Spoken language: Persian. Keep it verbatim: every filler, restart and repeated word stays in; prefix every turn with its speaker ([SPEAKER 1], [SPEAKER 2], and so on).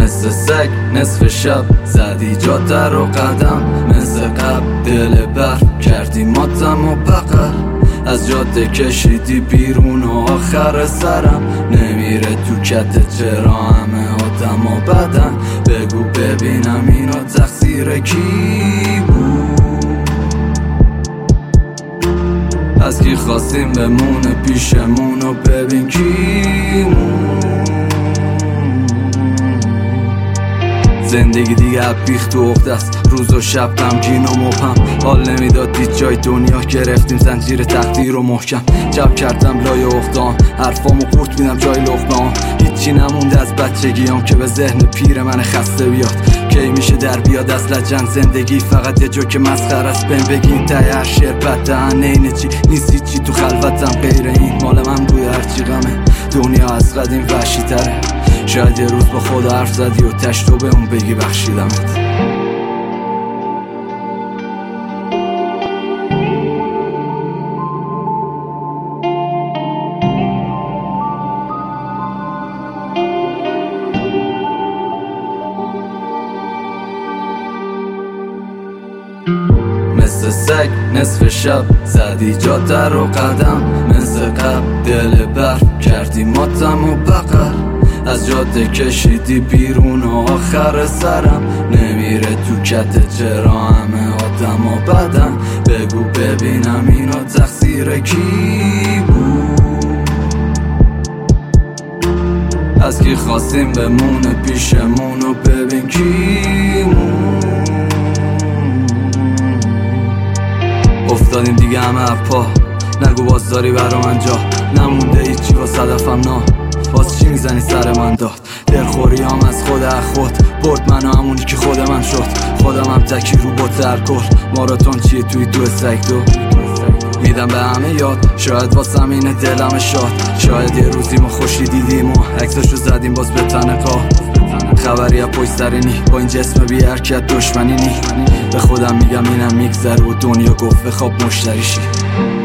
[SPEAKER 1] مثل سگ نصف شب زدی جاده رو قدم، مثل قبل دل برف کردی ماتم و بغل، از جاده کشیدی بیرون و آخر سرم نمیره تو کت چرا همه آدم و بدن. بگو ببینم اینو تقصیر کی بود؟ از کی خواستیم بمونه پیشمون و ببین کی مون. زندگی دیگه بیخت و عقده است، روز و شب غمگین و مبهم، حال نمیداد دید جای دنیا گرفتیم زنجیر تقدیر و محکم. جب کردم لای عقده‌ام، حرفامو قورت میدم جای لقمه‌ام، هیچی نمونده از بچگیام که به ذهن پیر من خسته بیاد. کی میشه در بیاد از لجن زندگی فقط یه جوک مسخره است. بهم بگین ته هر شعر بدن اینه چی نیستی چی تو خلوتم غیر این مال من بوی هرچی غمه. دنیا از قدیم وحشی تره، شاید یه روز با خدا حرف زدی و تش تو به اون بگی بخشیدمت. مثل سگ نصف شب زدی جاده رو قدم، مثل قبل دل برف کردی ماتم و بغل، از جاده کشیدی بیرون و آخر سرم نمیره تو کت چرا همه آدم و بدن. بگو ببینم اینو تقصیر کی بود؟ از کی خواستیم بمونه پیشمون و ببین کی مون. افتادیم دیگه همه اپا، نگو باز داری برا من جا، نمونده هیچی با صدفم نا، باز چی میزنی سر من داد. دلخوریام از خود خود برد منو همونی که خود من شد، خودم هم تکی رو با ترکل. ماراتون چیه توی دو سگ دو میدم به همه یاد، شاید واسم اینه دلم شاد، شاید یه روزی ما خوشی دیدیم و عکساشو زدیم باز به تنقا. خبری از پشت سر نی با این جسم بی حرکت دشمنی نی، به خودم میگم اینم میگذره و دنیا گفت بخواب مشتریشی.